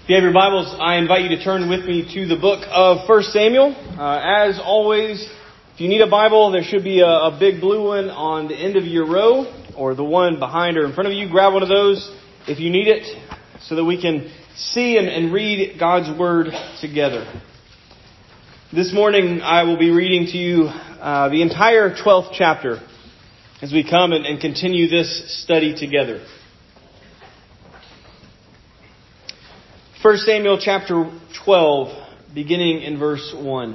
If you have your Bibles, I invite you to turn with me to the book of 1 Samuel. As always, if you need a Bible, there should be a big blue one on the end of your row, or the one behind or in front of you. Grab one of those if you need it, so that we can see and read God's Word together. This morning, I will be reading to you the entire 12th chapter as we come and continue this study together. 1 Samuel chapter 12, beginning in verse 1.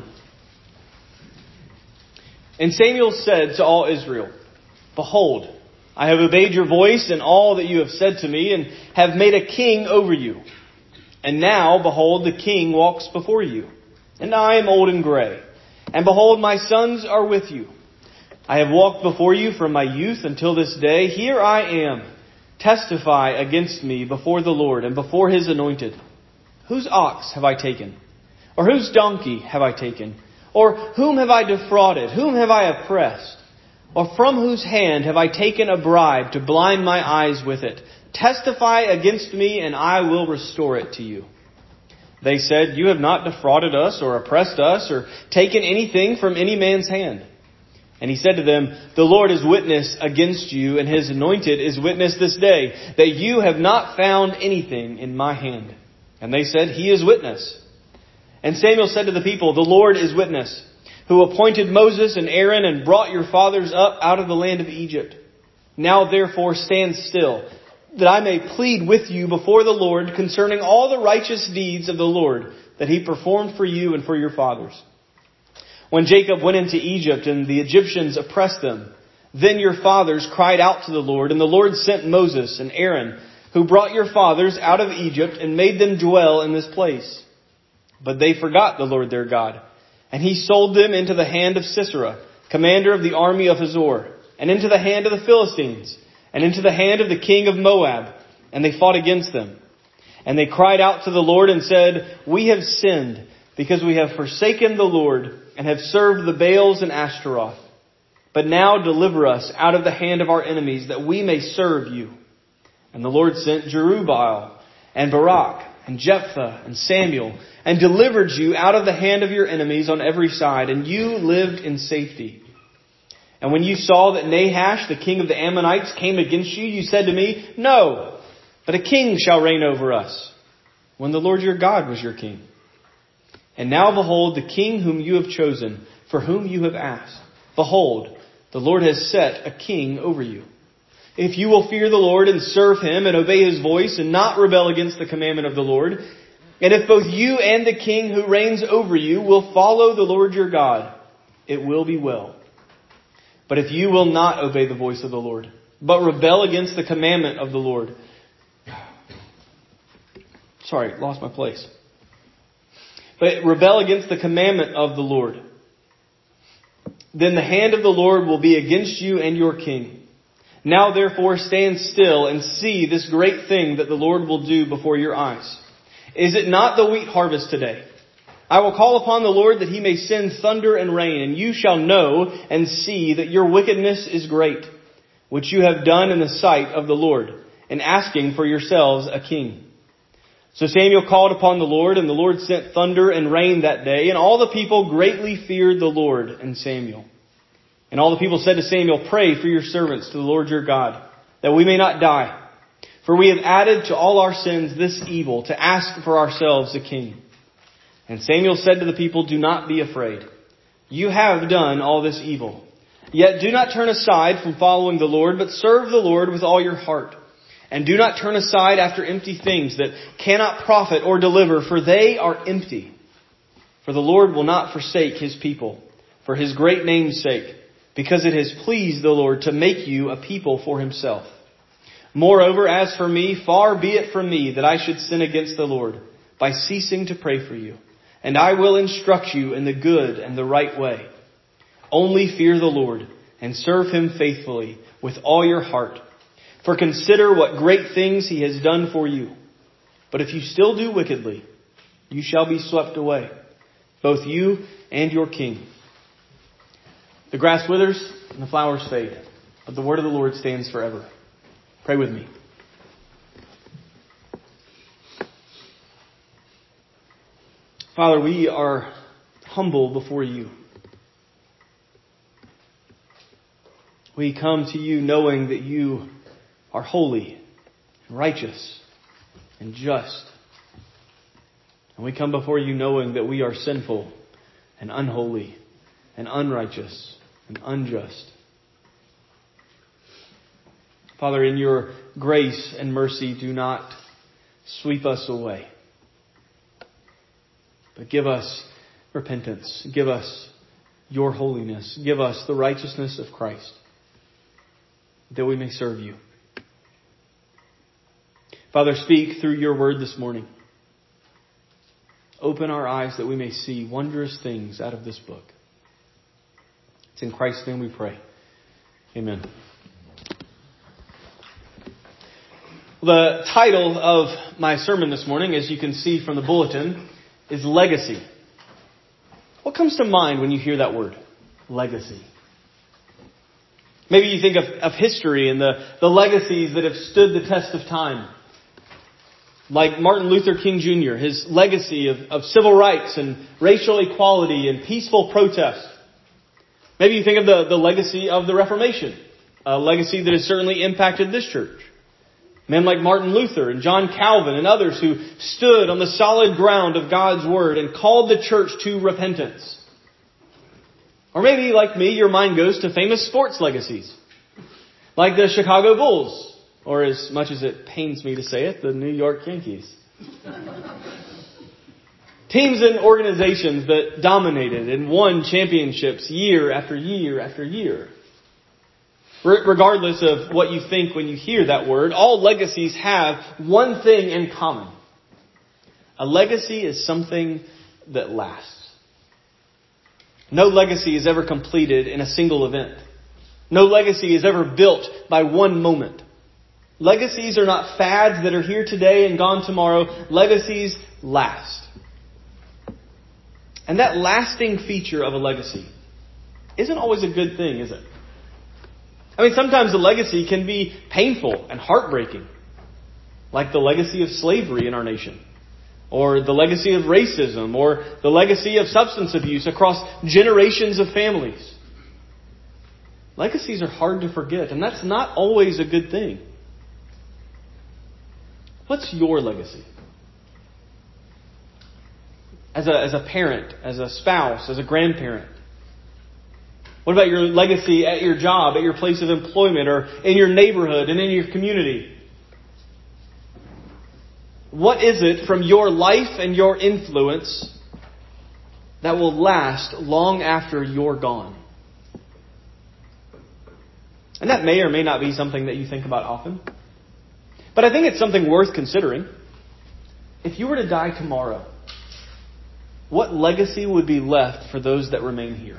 And Samuel said to all Israel, "Behold, I have obeyed your voice in all that you have said to me, and have made a king over you. And now, behold, the king walks before you, and I am old and gray. And behold, my sons are with you. I have walked before you from my youth until this day. Here I am. Testify against me before the Lord and before his anointed. Whose ox have I taken? Or whose donkey have I taken? Or whom have I defrauded? Whom have I oppressed? Or from whose hand have I taken a bribe to blind my eyes with it? Testify against me, and I will restore it to you." They said, "You have not defrauded us or oppressed us or taken anything from any man's hand." And he said to them, "The Lord is witness against you, and his anointed is witness this day, that you have not found anything in my hand." And they said, "He is witness." And Samuel said to the people, "The Lord is witness, who appointed Moses and Aaron and brought your fathers up out of the land of Egypt. Now therefore stand still, that I may plead with you before the Lord concerning all the righteous deeds of the Lord that he performed for you and for your fathers. When Jacob went into Egypt and the Egyptians oppressed them, then your fathers cried out to the Lord, and the Lord sent Moses and Aaron, who brought your fathers out of Egypt and made them dwell in this place. But they forgot the Lord their God, and he sold them into the hand of Sisera, commander of the army of Hazor, and into the hand of the Philistines, and into the hand of the king of Moab, and they fought against them. And they cried out to the Lord and said, 'We have sinned, because we have forsaken the Lord, and have served the Baals and Ashtaroth. But now deliver us out of the hand of our enemies, that we may serve you.' And the Lord sent Jerubbaal and Barak and Jephthah and Samuel, and delivered you out of the hand of your enemies on every side, and you lived in safety. And when you saw that Nahash, the king of the Ammonites, came against you, you said to me, 'No, but a king shall reign over us,' when the Lord your God was your king. And now behold, the king whom you have chosen, for whom you have asked. Behold, the Lord has set a king over you. If you will fear the Lord and serve him and obey his voice and not rebel against the commandment of the Lord, and if both you and the king who reigns over you will follow the Lord your God, it will be well. But if you will not obey the voice of the Lord, but rebel against the commandment of the Lord," lost my place. "But rebel against the commandment of the Lord, then the hand of the Lord will be against you and your king. Now therefore stand still and see this great thing that the Lord will do before your eyes. Is it not the wheat harvest today? I will call upon the Lord that he may send thunder and rain, and you shall know and see that your wickedness is great, which you have done in the sight of the Lord, in asking for yourselves a king." So Samuel called upon the Lord, and the Lord sent thunder and rain that day, and all the people greatly feared the Lord and Samuel. And all the people said to Samuel, "Pray for your servants to the Lord your God, that we may not die. For we have added to all our sins this evil, to ask for ourselves a king." And Samuel said to the people, "Do not be afraid. You have done all this evil. Yet do not turn aside from following the Lord, but serve the Lord with all your heart. And do not turn aside after empty things that cannot profit or deliver, for they are empty. For the Lord will not forsake his people, for his great name's sake, because it has pleased the Lord to make you a people for himself. Moreover, as for me, far be it from me that I should sin against the Lord by ceasing to pray for you. And I will instruct you in the good and the right way. Only fear the Lord and serve him faithfully with all your heart. For consider what great things he has done for you. But if you still do wickedly, you shall be swept away, both you and your king." The grass withers and the flowers fade, but the word of the Lord stands forever. Pray with me. Father, we are humble before you. We come to you knowing that you are holy and righteous and just. And we come before you knowing that we are sinful and unholy and unrighteous and unjust. Father, in your grace and mercy, do not sweep us away. But give us repentance. Give us your holiness. Give us the righteousness of Christ, that we may serve you. Father, speak through your word this morning. Open our eyes that we may see wondrous things out of this book. It's in Christ's name we pray. Amen. The title of my sermon this morning, as you can see from the bulletin, is Legacy. What comes to mind when you hear that word? Legacy. Maybe you think of history and the legacies that have stood the test of time. Like Martin Luther King Jr., his legacy of civil rights and racial equality and peaceful protest. Maybe you think of the legacy of the Reformation, a legacy that has certainly impacted this church. Men like Martin Luther and John Calvin and others who stood on the solid ground of God's Word and called the church to repentance. Or maybe, like me, your mind goes to famous sports legacies, like the Chicago Bulls, or as much as it pains me to say it, the New York Yankees. Teams and organizations that dominated and won championships year after year after year. Regardless of what you think when you hear that word, all legacies have one thing in common. A legacy is something that lasts. No legacy is ever completed in a single event. No legacy is ever built by one moment. Legacies are not fads that are here today and gone tomorrow. Legacies last. And that lasting feature of a legacy isn't always a good thing, is it? I mean, sometimes the legacy can be painful and heartbreaking, like the legacy of slavery in our nation, or the legacy of racism, or the legacy of substance abuse across generations of families. Legacies are hard to forget, and that's not always a good thing. What's your legacy? As a parent, as a spouse, as a grandparent? What about your legacy at your job, at your place of employment, or in your neighborhood and in your community? What is it from your life and your influence that will last long after you're gone? And that may or may not be something that you think about often. But I think it's something worth considering. If you were to die tomorrow, what legacy would be left for those that remain here?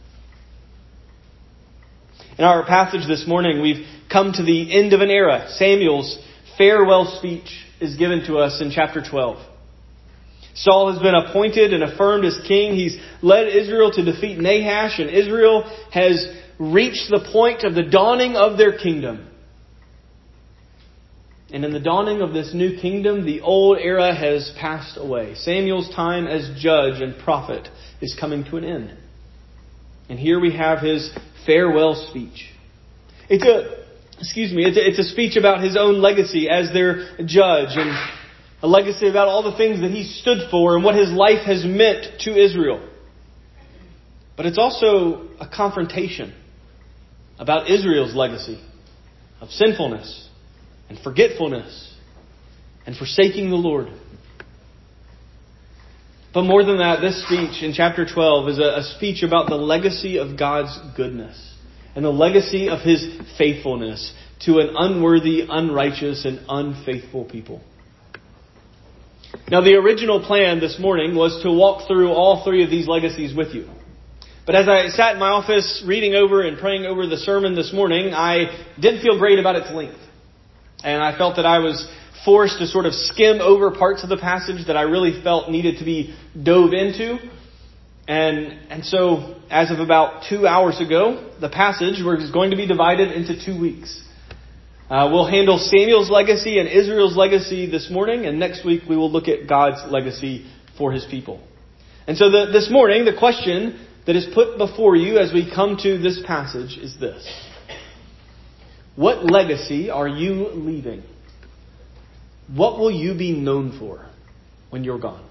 In our passage this morning, we've come to the end of an era. Samuel's farewell speech is given to us in chapter 12. Saul has been appointed and affirmed as king. He's led Israel to defeat Nahash, and Israel has reached the point of the dawning of their kingdom. And in the dawning of this new kingdom, the old era has passed away. Samuel's time as judge and prophet is coming to an end. And here we have his farewell speech. It's a speech about his own legacy as their judge, and a legacy about all the things that he stood for and what his life has meant to Israel. But it's also a confrontation about Israel's legacy of sinfulness and forgetfulness and forsaking the Lord. But more than that, this speech in chapter 12 is a speech about the legacy of God's goodness and the legacy of His faithfulness to an unworthy, unrighteous, and unfaithful people. Now, the original plan this morning was to walk through all three of these legacies with you. But as I sat in my office reading over and praying over the sermon this morning, I didn't feel great about its length. And I felt that I was forced to sort of skim over parts of the passage that I really felt needed to be dove into. And so, as of about 2 hours ago, the passage was going to be divided into 2 weeks. We'll handle Samuel's legacy and Israel's legacy this morning, and next week we will look at God's legacy for His people. And so this morning, the question that is put before you as we come to this passage is this. What legacy are you leaving? What will you be known for when you're gone?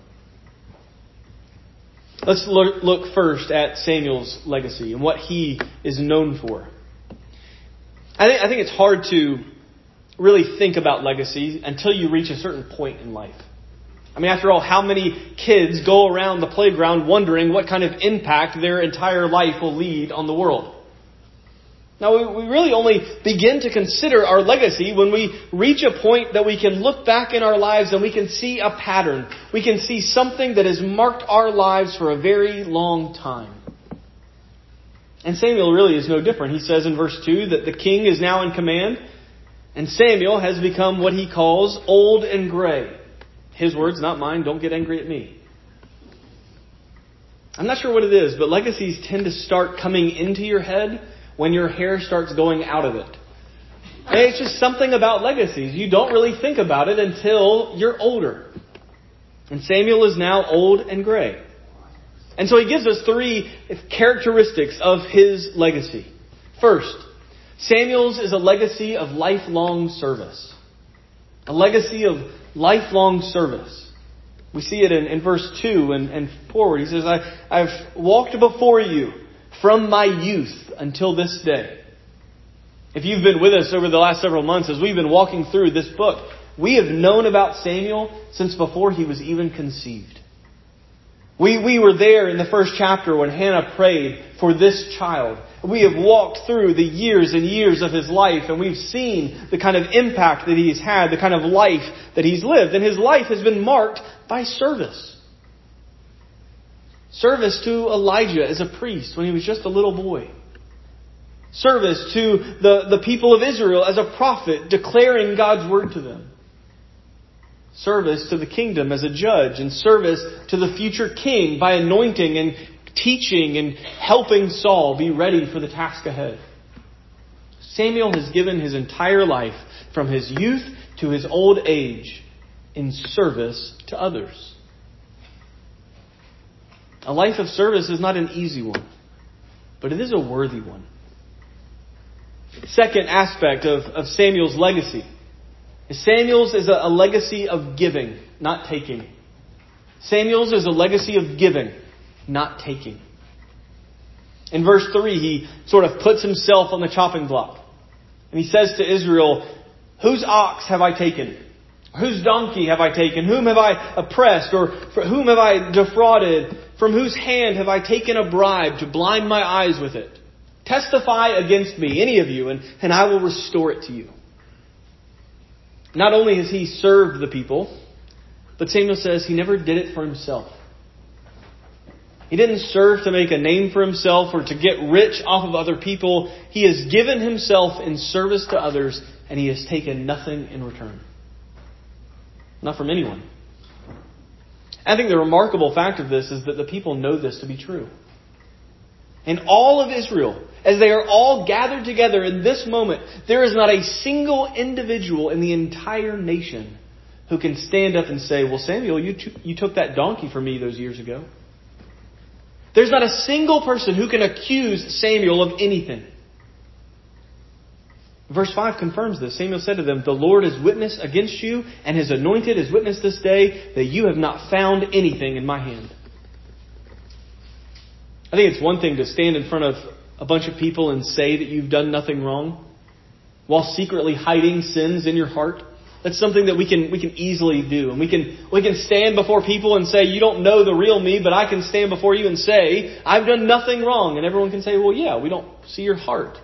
Let's look first at Samuel's legacy and what he is known for. I think it's hard to really think about legacy until you reach a certain point in life. I mean, after all, how many kids go around the playground wondering what kind of impact their entire life will lead on the world? Now, we really only begin to consider our legacy when we reach a point that we can look back in our lives and we can see a pattern. We can see something that has marked our lives for a very long time. And Samuel really is no different. He says in verse 2 that the king is now in command, and Samuel has become what he calls old and gray. His words, not mine. Don't get angry at me. I'm not sure what it is, but legacies tend to start coming into your head when your hair starts going out of it. And it's just something about legacies. You don't really think about it until you're older. And Samuel is now old and gray. And so he gives us 3 characteristics of his legacy. First, Samuel's is a legacy of lifelong service. A legacy of lifelong service. We see it in verse 2 and forward. He says, I've walked before you from my youth until this day. If you've been with us over the last several months as we've been walking through this book, we have known about Samuel since before he was even conceived. We were there in the first chapter when Hannah prayed for this child. We have walked through the years and years of his life, and we've seen the kind of impact that he's had, the kind of life that he's lived. And his life has been marked by service. Service to Elijah as a priest when he was just a little boy. Service to the people of Israel as a prophet, declaring God's word to them. Service to the kingdom as a judge, and service to the future king by anointing and teaching and helping Saul be ready for the task ahead. Samuel has given his entire life, from his youth to his old age, in service to others. A life of service is not an easy one, but it is a worthy one. Second aspect of Samuel's legacy. Samuel's is a legacy of giving, not taking. Samuel's is a legacy of giving, not taking. In verse 3, he sort of puts himself on the chopping block. And he says to Israel, whose ox have I taken? Whose donkey have I taken? Whom have I oppressed? Or for whom have I defrauded? From whose hand have I taken a bribe to blind my eyes with it? Testify against me, any of you, and I will restore it to you. Not only has he served the people, but Samuel says he never did it for himself. He didn't serve to make a name for himself or to get rich off of other people. He has given himself in service to others, and he has taken nothing in return. Not from anyone. I think the remarkable fact of this is that the people know this to be true. In all of Israel, as they are all gathered together in this moment, there is not a single individual in the entire nation who can stand up and say, well, Samuel, you took that donkey from me those years ago. There's not a single person who can accuse Samuel of anything. Verse 5 confirms this. Samuel said to them, the Lord is witness against you, and his anointed is witness this day that you have not found anything in my hand. I think it's one thing to stand in front of a bunch of people and say that you've done nothing wrong while secretly hiding sins in your heart. That's something that we can easily do. And we can stand before people and say, you don't know the real me, but I can stand before you and say, I've done nothing wrong. And everyone can say, well, yeah, we don't see your heart.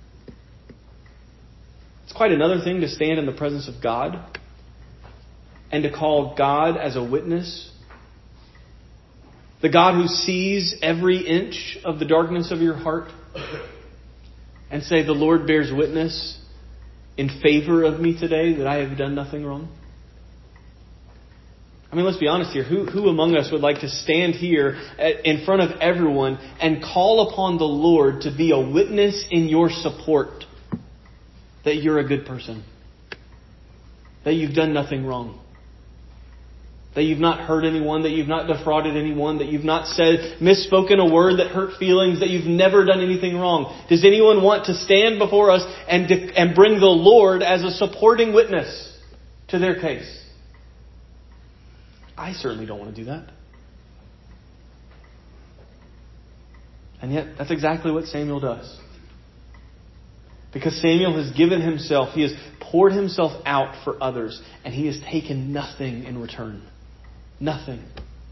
It's quite another thing to stand in the presence of God and to call God as a witness. The God who sees every inch of the darkness of your heart, and say, the Lord bears witness in favor of me today that I have done nothing wrong. I mean, let's be honest here. Who among us would like to stand here in front of everyone and call upon the Lord to be a witness in your support that you're a good person, that you've done nothing wrong? That you've not hurt anyone, that you've not defrauded anyone, that you've not misspoken a word that hurt feelings, that you've never done anything wrong. Does anyone want to stand before us and bring the Lord as a supporting witness to their case? I certainly don't want to do that. And yet, that's exactly what Samuel does. Because Samuel has given himself, he has poured himself out for others, and he has taken nothing in return. Nothing.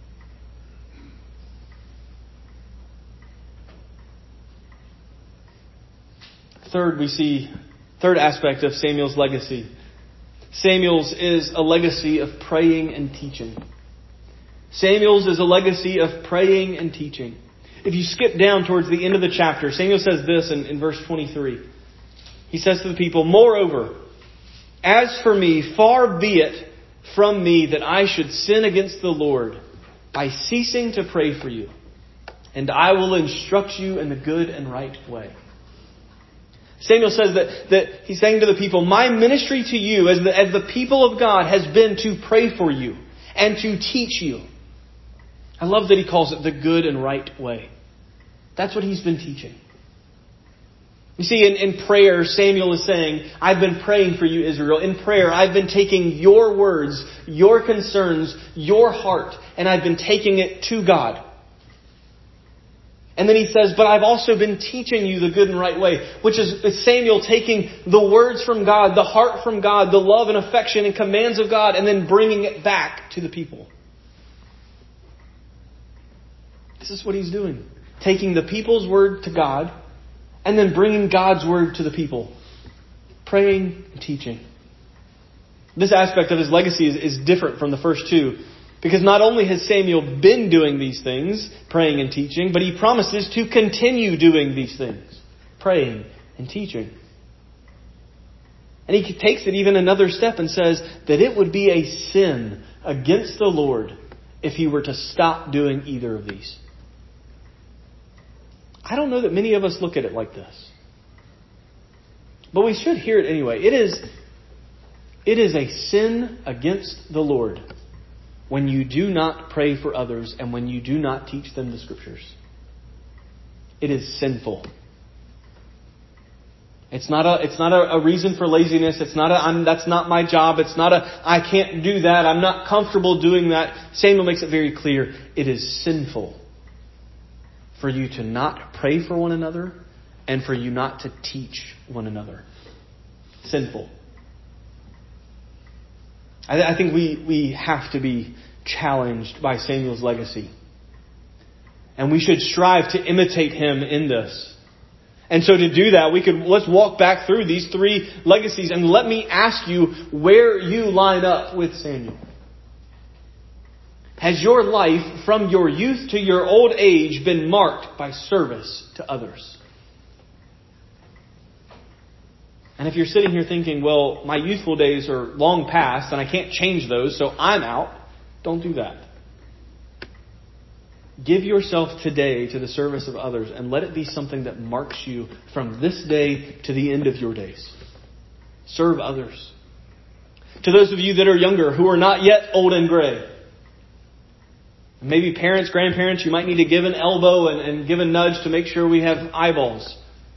Third aspect of Samuel's legacy. Samuel's is a legacy of praying and teaching. Samuel's is a legacy of praying and teaching. If you skip down towards the end of the chapter, Samuel says this in verse 23. He says to the people, "Moreover, as for me, far be it from me that I should sin against the Lord by ceasing to pray for you, and I will instruct you in the good and right way." Samuel says that he's saying to the people, my ministry to you as the people of God has been to pray for you and to teach you. I love that he calls it the good and right way. That's what he's been teaching. You see, in prayer, Samuel is saying, I've been praying for you, Israel. In prayer, I've been taking your words, your concerns, your heart, and I've been taking it to God. And then he says, but I've also been teaching you the good and right way, which is Samuel taking the words from God, the heart from God, the love and affection and commands of God, and then bringing it back to the people. This is what he's doing. Taking the people's word to God, and then bringing God's word to the people. Praying and teaching. This aspect of his legacy is different from the first two. Because not only has Samuel been doing these things, praying and teaching, but he promises to continue doing these things. Praying and teaching. And he takes it even another step and says that it would be a sin against the Lord if he were to stop doing either of these. I don't know that many of us look at it like this. But we should hear it anyway. It is a sin against the Lord when you do not pray for others and when you do not teach them the Scriptures. It is sinful. It's not a reason for laziness. It's not that's not my job. It's not I can't do that. I'm not comfortable doing that. Samuel makes it very clear. It is sinful for you to not pray for one another and for you not to teach one another. Sinful. I think we have to be challenged by Samuel's legacy. And we should strive to imitate him in this. And so to do that, let's walk back through these three legacies and let me ask you where you line up with Samuel. Has your life from your youth to your old age been marked by service to others? And if you're sitting here thinking, well, my youthful days are long past and I can't change those, so I'm out, don't do that. Give yourself today to the service of others and let it be something that marks you from this day to the end of your days. Serve others. To those of you that are younger who are not yet old and gray, maybe parents, grandparents, you might need to give an elbow and give a nudge to make sure we have eyeballs.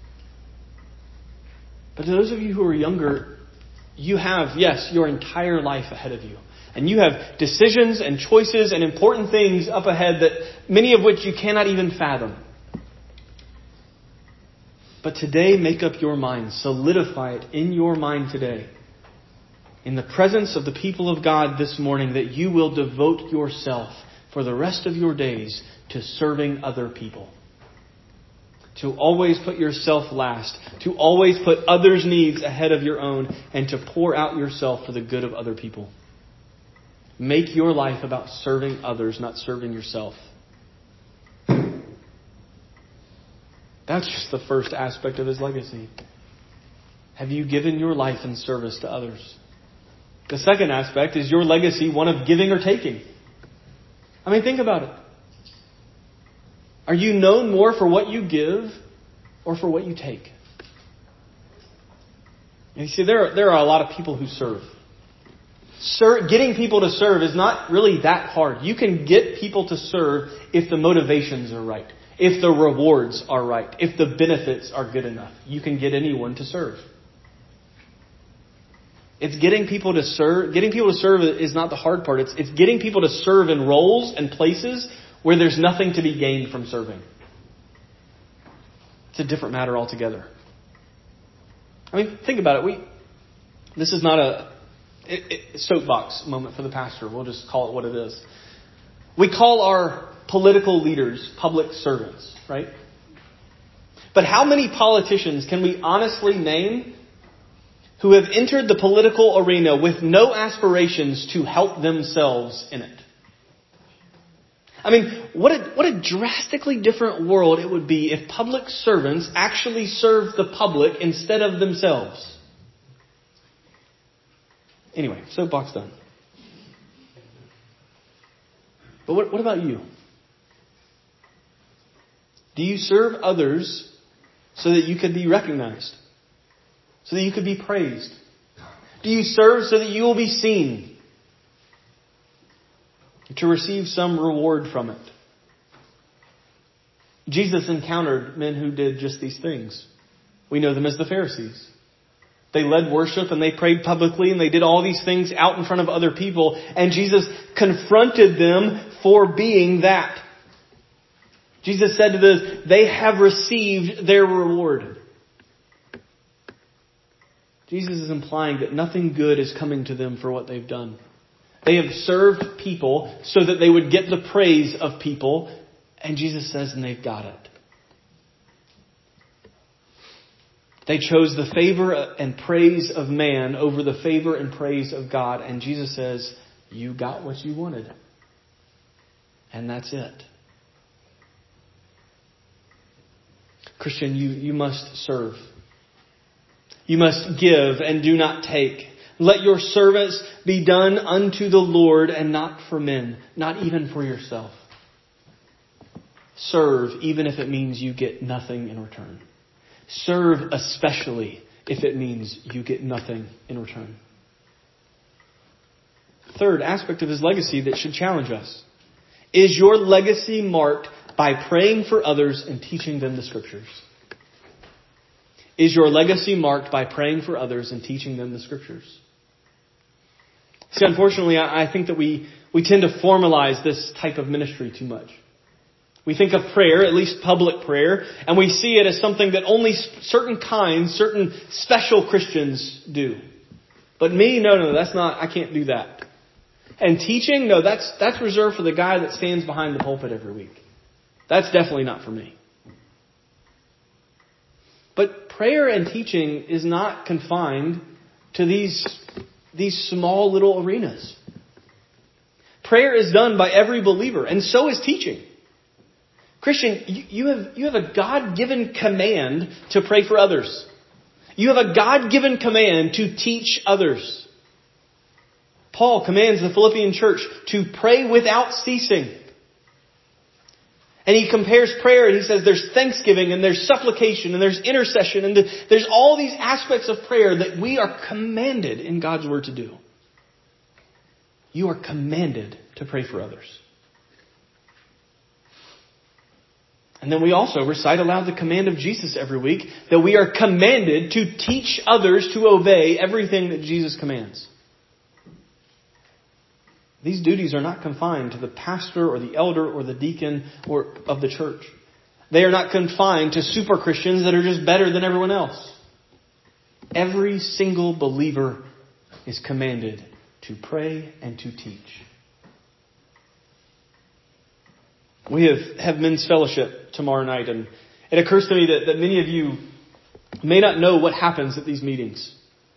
But to those of you who are younger, you have, yes, your entire life ahead of you. And you have decisions and choices and important things up ahead that many of which you cannot even fathom. But today, make up your mind. Solidify it in your mind today. In the presence of the people of God this morning, that you will devote yourself for the rest of your days to serving other people. To always put yourself last. To always put others' needs ahead of your own. And to pour out yourself for the good of other people. Make your life about serving others, not serving yourself. That's just the first aspect of his legacy. Have you given your life in service to others? The second aspect is your legacy one of giving or taking. I mean, think about it. Are you known more for what you give or for what you take? And you see, there are a lot of people who serve. Getting people to serve is not really that hard. You can get people to serve if the motivations are right, if the rewards are right, if the benefits are good enough. You can get anyone to serve. It's getting people to serve. Getting people to serve is not the hard part. It's getting people to serve in roles and places where there's nothing to be gained from serving. It's a different matter altogether. I mean, think about it. This is not a soapbox moment for the pastor. We'll just call it what it is. We call our political leaders public servants, right? But how many politicians can we honestly name who have entered the political arena with no aspirations to help themselves in it? I mean, what a drastically different world it would be if public servants actually served the public instead of themselves. Anyway, soapbox done. But what about you? Do you serve others so that you could be recognized? So that you could be praised? Do you serve so that you will be seen? To receive some reward from it? Jesus encountered men who did just these things. We know them as the Pharisees. They led worship and they prayed publicly and they did all these things out in front of other people. And Jesus confronted them for being that. Jesus said to them, they have received their reward. Jesus is implying that nothing good is coming to them for what they've done. They have served people so that they would get the praise of people. And Jesus says, and they've got it. They chose the favor and praise of man over the favor and praise of God. And Jesus says, you got what you wanted. And that's it. Christian, you must serve. You must give and do not take. Let your service be done unto the Lord and not for men, not even for yourself. Serve even if it means you get nothing in return. Serve especially if it means you get nothing in return. Third aspect of his legacy that should challenge us. Is your legacy marked by praying for others and teaching them the Scriptures? Is your legacy marked by praying for others and teaching them the Scriptures? See, unfortunately, I think that we tend to formalize this type of ministry too much. We think of prayer, at least public prayer, and we see it as something that only certain special Christians do. But me, no, that's not, I can't do that. And teaching, no, that's reserved for the guy that stands behind the pulpit every week. That's definitely not for me. But prayer and teaching is not confined to these small little arenas. Prayer is done by every believer, and so is teaching. Christian, you have a God-given command to pray for others. You have a God-given command to teach others. Paul commands the Philippian church to pray without ceasing. And he compares prayer and he says there's thanksgiving and there's supplication and there's intercession and there's all these aspects of prayer that we are commanded in God's Word to do. You are commanded to pray for others. And then we also recite aloud the command of Jesus every week that we are commanded to teach others to obey everything that Jesus commands. These duties are not confined to the pastor or the elder or the deacon or of the church. They are not confined to super Christians that are just better than everyone else. Every single believer is commanded to pray and to teach. We have men's fellowship tomorrow night, and it occurs to me that many of you may not know what happens at these meetings.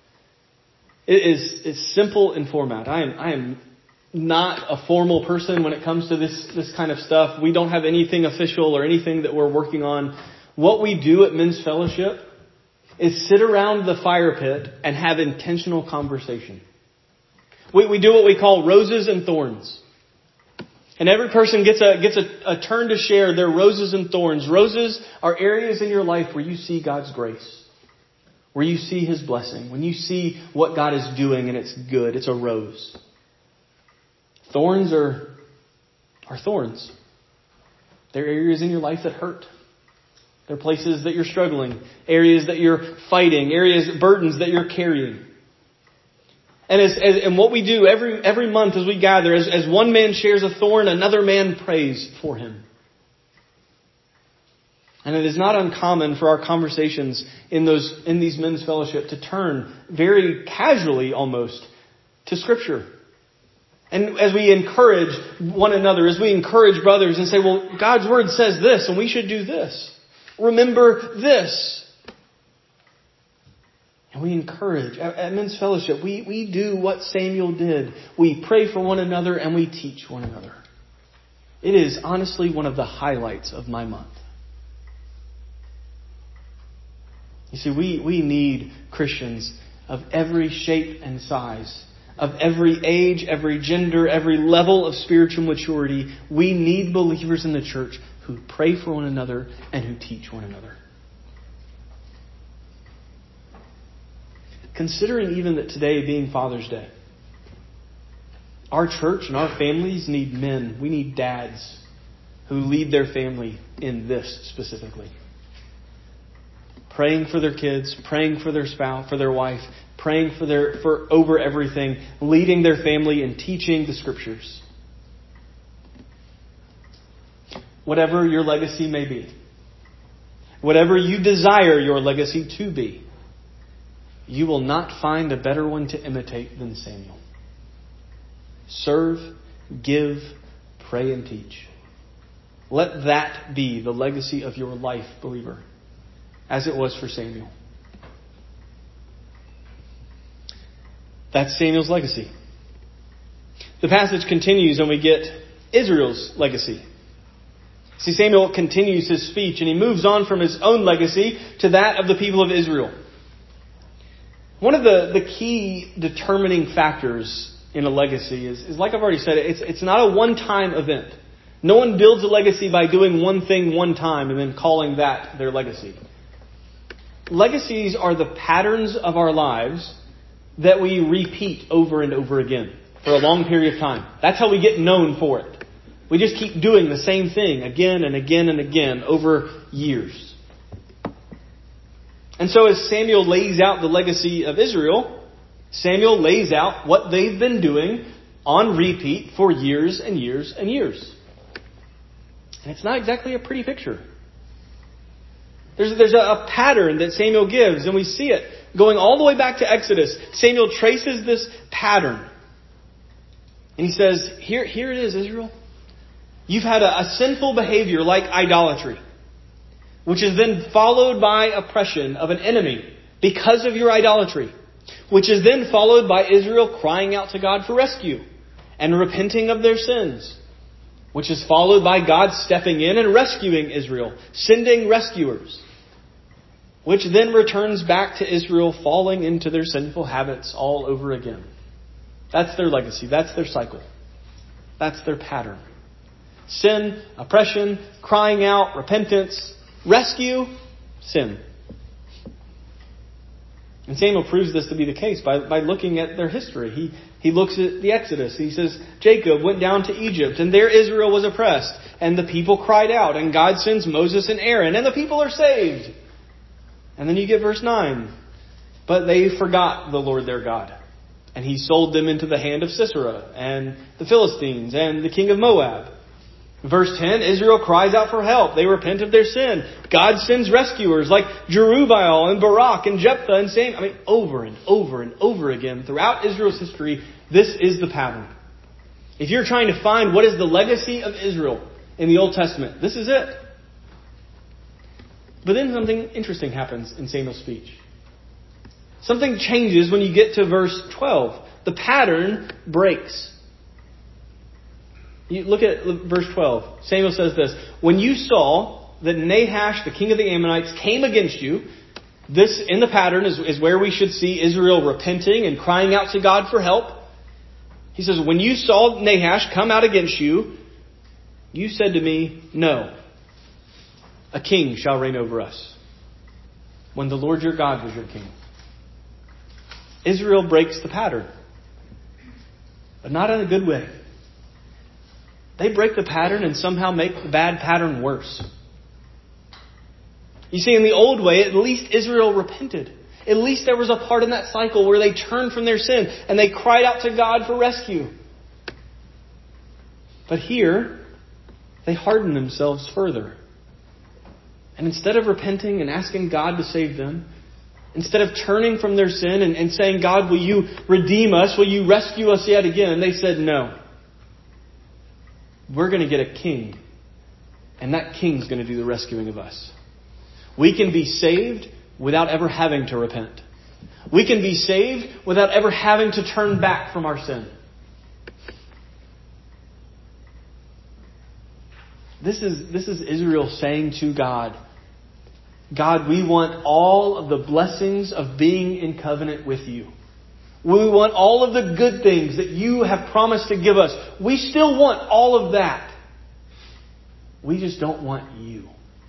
It's simple in format. I am not a formal person when it comes to this kind of stuff. We don't have anything official or anything that we're working on. What we do at men's fellowship is sit around the fire pit and have intentional conversation. We do what we call roses and thorns. And every person gets a turn to share their roses and thorns. Roses are areas in your life where you see God's grace, where you see His blessing, when you see what God is doing and it's good, it's a rose. Thorns are thorns. There are areas in your life that hurt. There are places that you're struggling, areas that you're fighting, burdens that you're carrying. And what we do every month as we gather, as one man shares a thorn, another man prays for him. And it is not uncommon for our conversations in these men's fellowship to turn very casually almost to Scripture. And as we encourage one another, as we encourage brothers and say, well, God's Word says this and we should do this. Remember this. And we encourage. At men's fellowship, we do what Samuel did. We pray for one another and we teach one another. It is honestly one of the highlights of my month. You see, we need Christians of every shape and size, of every age, every gender, every level of spiritual maturity. We need believers in the church who pray for one another and who teach one another. Considering even that today being Father's Day, our church and our families need men. We need dads who lead their family in this specifically. Praying for their kids, praying for their spouse, for their wife, praying for over everything, leading their family and teaching the Scriptures. Whatever your legacy may be, whatever you desire your legacy to be, you will not find a better one to imitate than Samuel. Serve, give, pray, and teach. Let that be the legacy of your life, believer, as it was for Samuel. That's Samuel's legacy. The passage continues and we get Israel's legacy. See, Samuel continues his speech and he moves on from his own legacy to that of the people of Israel. One of the key determining factors in a legacy is like I've already said, it's not a one-time event. No one builds a legacy by doing one thing one time and then calling that their legacy. Legacies are the patterns of our lives that we repeat over and over again for a long period of time. That's how we get known for it. We just keep doing the same thing again and again and again over years. And so as Samuel lays out the legacy of Israel, Samuel lays out what they've been doing on repeat for years and years and years. And it's not exactly a pretty picture. There's a pattern that Samuel gives, and we see it going all the way back to Exodus. Samuel traces this pattern. And he says, here it is, Israel. You've had a sinful behavior like idolatry, which is then followed by oppression of an enemy because of your idolatry, which is then followed by Israel crying out to God for rescue and repenting of their sins, which is followed by God stepping in and rescuing Israel, sending rescuers, which then returns back to Israel falling into their sinful habits all over again. That's their legacy. That's their cycle. That's their pattern. Sin, oppression, crying out, repentance, rescue, sin. And Samuel proves this to be the case by looking at their history. He looks at the Exodus. He says, Jacob went down to Egypt, and there Israel was oppressed, and the people cried out, and God sends Moses and Aaron, and the people are saved. And then you get verse 9. But they forgot the Lord their God, and He sold them into the hand of Sisera, and the Philistines, and the king of Moab. Verse 10, Israel cries out for help. They repent of their sin. God sends rescuers like Jerubbaal and Barak and Jephthah and Sam. Over and over and over again throughout Israel's history, this is the pattern. If you're trying to find what is the legacy of Israel in the Old Testament, this is it. But then something interesting happens in Samuel's speech. Something changes when you get to verse 12. The pattern breaks. You look at verse 12. Samuel says this. When you saw that Nahash, the king of the Ammonites, came against you, this in the pattern is where we should see Israel repenting and crying out to God for help. He says, when you saw Nahash come out against you, you said to me, no, a king shall reign over us, when the Lord your God was your king. Israel breaks the pattern. But not in a good way. They break the pattern and somehow make the bad pattern worse. You see, in the old way, at least Israel repented. At least there was a part in that cycle where they turned from their sin and they cried out to God for rescue. But here, they hardened themselves further. And instead of repenting and asking God to save them, instead of turning from their sin and saying, God, will you redeem us? Will you rescue us yet again? They said, no. We're going to get a king. And that king's going to do the rescuing of us. We can be saved without ever having to repent. We can be saved without ever having to turn back from our sin. This is Israel saying to God, God, we want all of the blessings of being in covenant with you. We want all of the good things that you have promised to give us. We still want all of that. We just don't want you.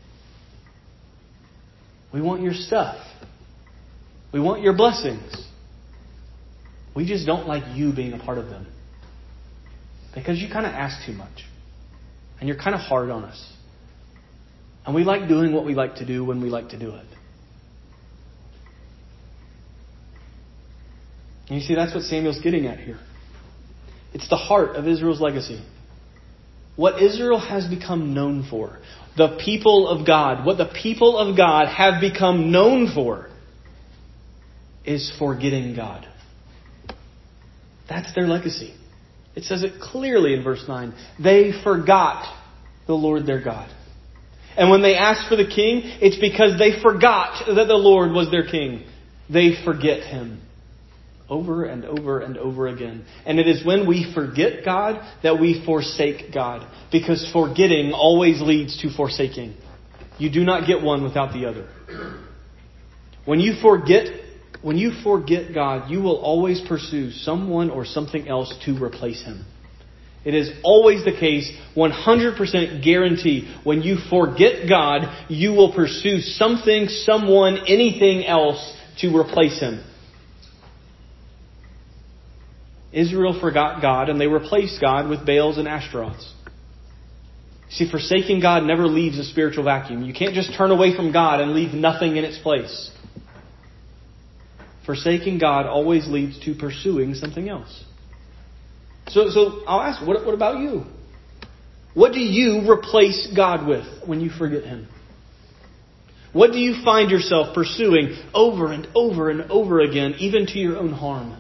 We want your stuff. We want your blessings. We just don't like you being a part of them. Because you kind of ask too much. And you're kind of hard on us. And we like doing what we like to do when we like to do it. And you see, that's what Samuel's getting at here. It's the heart of Israel's legacy. What Israel has become known for, the people of God, what the people of God have become known for, is forgetting God. That's their legacy. It says it clearly in verse 9. They forgot the Lord their God. And when they asked for the king, it's because they forgot that the Lord was their king. They forget Him. Over and over and over again. And it is when we forget God that we forsake God. Because forgetting always leads to forsaking. You do not get one without the other. When you forget God, you will always pursue someone or something else to replace Him. It is always the case, 100% guarantee. When you forget God, you will pursue something, someone, anything else to replace Him. Israel forgot God and they replaced God with Baals and Ashtaroths. See, forsaking God never leaves a spiritual vacuum. You can't just turn away from God and leave nothing in its place. Forsaking God always leads to pursuing something else. So I'll ask, what about you? What do you replace God with when you forget Him? What do you find yourself pursuing over and over and over again, even to your own harm?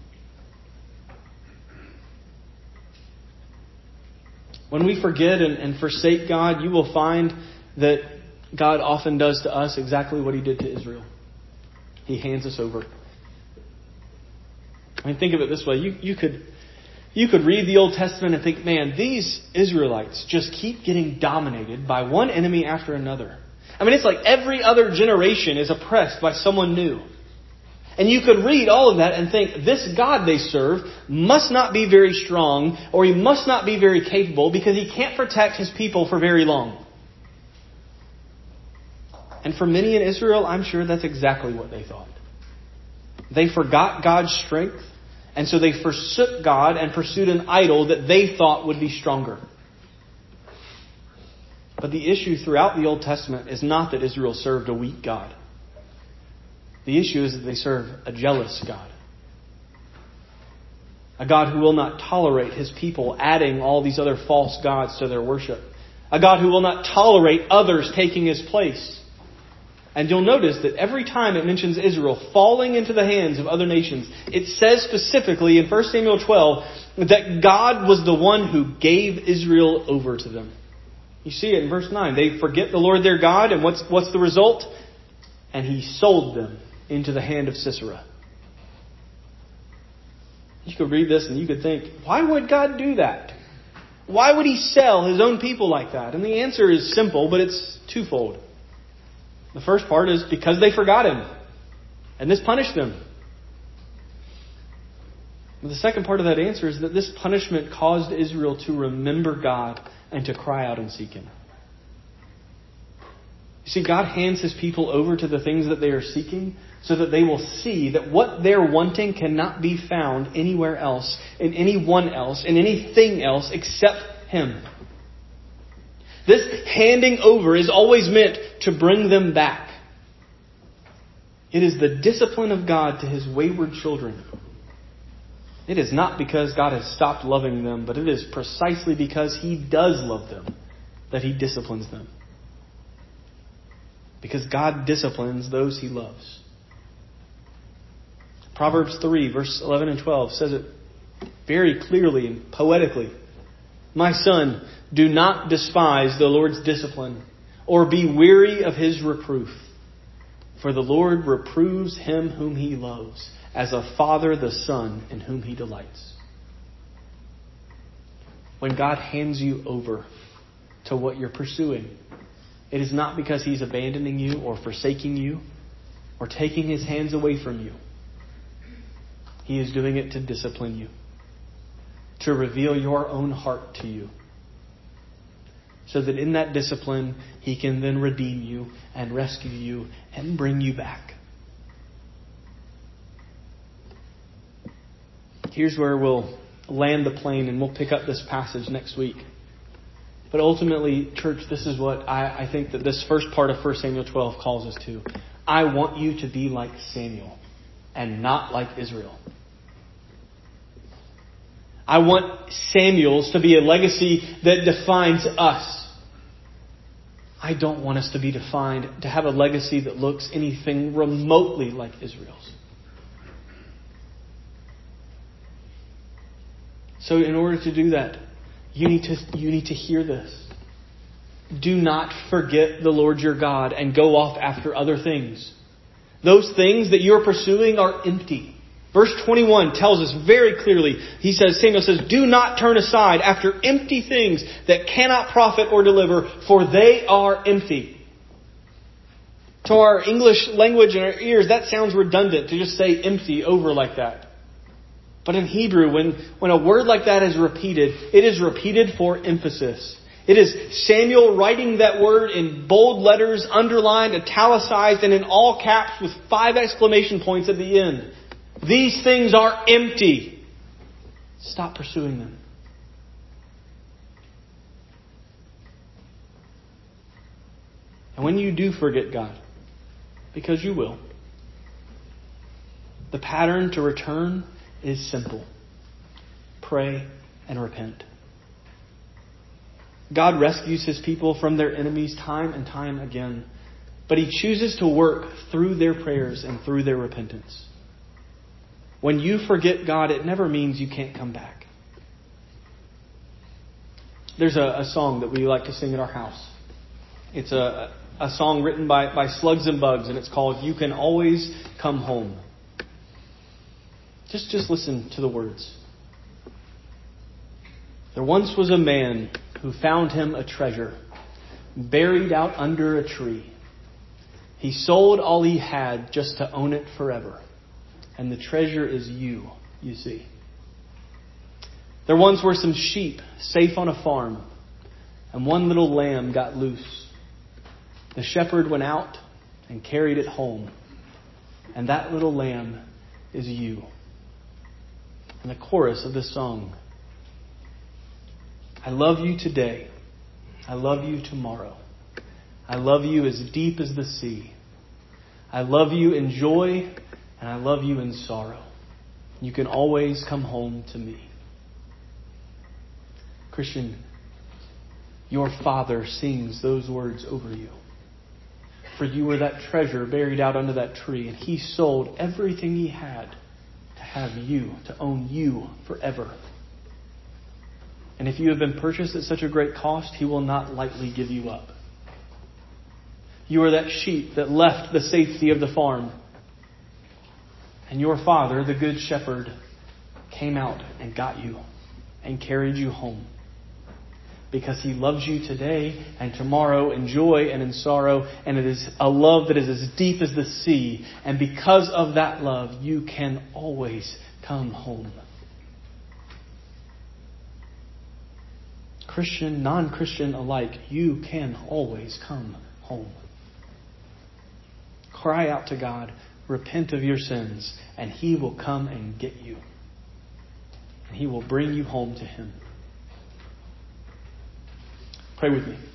When we forget and forsake God, you will find that God often does to us exactly what He did to Israel. He hands us over. I mean, think of it this way. You could read the Old Testament and think, man, these Israelites just keep getting dominated by one enemy after another. I mean, it's like every other generation is oppressed by someone new. And you could read all of that and think, this God they serve must not be very strong, or He must not be very capable, because He can't protect His people for very long. And for many in Israel, I'm sure that's exactly what they thought. They forgot God's strength, and so they forsook God and pursued an idol that they thought would be stronger. But the issue throughout the Old Testament is not that Israel served a weak God. The issue is that they serve a jealous God. A God who will not tolerate His people adding all these other false gods to their worship. A God who will not tolerate others taking His place. And you'll notice that every time it mentions Israel falling into the hands of other nations, it says specifically in 1 Samuel 12 that God was the one who gave Israel over to them. You see it in verse 9. They forget the Lord their God, and what's the result? And He sold them into the hand of Sisera. You could read this and you could think, why would God do that? Why would He sell His own people like that? And the answer is simple, but it's twofold. The first part is because they forgot Him. And this punished them. But the second part of that answer is that this punishment caused Israel to remember God and to cry out and seek Him. You see, God hands His people over to the things that they are seeking so that they will see that what they're wanting cannot be found anywhere else, in anyone else, in anything else except Him. This handing over is always meant to bring them back. It is the discipline of God to His wayward children. It is not because God has stopped loving them, but it is precisely because He does love them that He disciplines them. Because God disciplines those He loves. Proverbs 3, verse 11 and 12 says it very clearly and poetically. My son, do not despise the Lord's discipline, or be weary of His reproof. For the Lord reproves him whom He loves, as a father the son in whom He delights. When God hands you over to what you're pursuing, it is not because He's abandoning you or forsaking you or taking His hands away from you. He is doing it to discipline you, to reveal your own heart to you, so that in that discipline He can then redeem you and rescue you and bring you back. Here's where we'll land the plane, and we'll pick up this passage next week. But ultimately, church, this is what I think that this first part of 1 Samuel 12 calls us to. I want you to be like Samuel and not like Israel. I want Samuel's to be a legacy that defines us. I don't want us to be defined, to have a legacy that looks anything remotely like Israel's. So in order to do that, you need to hear this. Do not forget the Lord your God and go off after other things. Those things that you're pursuing are empty. Verse 21 tells us very clearly, Samuel says, do not turn aside after empty things that cannot profit or deliver, for they are empty. To our English language and our ears, that sounds redundant to just say empty over like that. But in Hebrew, when a word like that is repeated, it is repeated for emphasis. It is Samuel writing that word in bold letters, underlined, italicized, and in all caps with 5 exclamation points at the end. These things are empty. Stop pursuing them. And when you do forget God, because you will, the pattern to return is simple. Pray and repent. God rescues His people from their enemies time and time again, but He chooses to work through their prayers and through their repentance. When you forget God, it never means you can't come back. There's a song that we like to sing at our house. It's a song written by Slugs and Bugs, and it's called You Can Always Come Home. Just listen to the words. There once was a man who found him a treasure buried out under a tree. He sold all he had just to own it forever. And the treasure is you see. There once were some sheep safe on a farm, and one little lamb got loose. The shepherd went out and carried it home. And that little lamb is you. And the chorus of this song. I love you today. I love you tomorrow. I love you as deep as the sea. I love you in joy and I love you in sorrow. You can always come home to me. Christian, your Father sings those words over you. For you were that treasure buried out under that tree, and He sold everything He had to have you, to own you forever. And if you have been purchased at such a great cost, He will not lightly give you up. You are that sheep that left the safety of the farm. And your Father, the Good Shepherd, came out and got you and carried you home. Because He loves you today and tomorrow in joy and in sorrow. And it is a love that is as deep as the sea. And because of that love, you can always come home. Christian, non-Christian alike, you can always come home. Cry out to God. Repent of your sins. And He will come and get you. And He will bring you home to Him. Pray with me.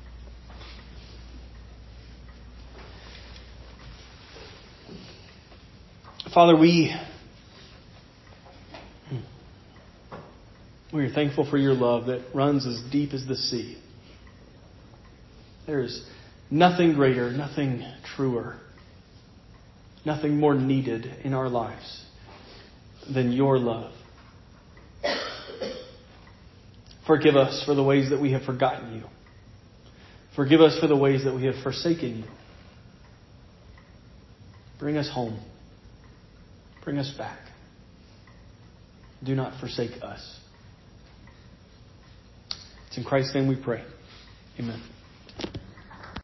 Father, we are thankful for your love that runs as deep as the sea. There is nothing greater, nothing truer, nothing more needed in our lives than your love. Forgive us for the ways that we have forgotten you. Forgive us for the ways that we have forsaken you. Bring us home. Bring us back. Do not forsake us. It's in Christ's name we pray. Amen.